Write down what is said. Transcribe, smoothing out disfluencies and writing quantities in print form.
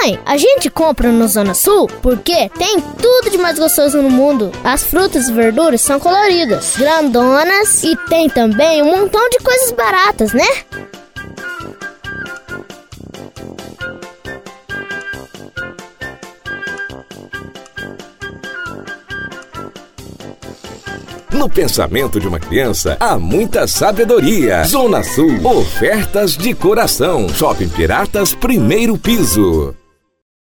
Mãe, a gente compra no Zona Sul porque tem tudo de mais gostoso no mundo. As frutas e verduras são coloridas, grandonas e tem também um montão de coisas baratas, né? No pensamento de uma criança, há muita sabedoria. Zona Sul, ofertas de coração. Shopping Piratas, primeiro piso.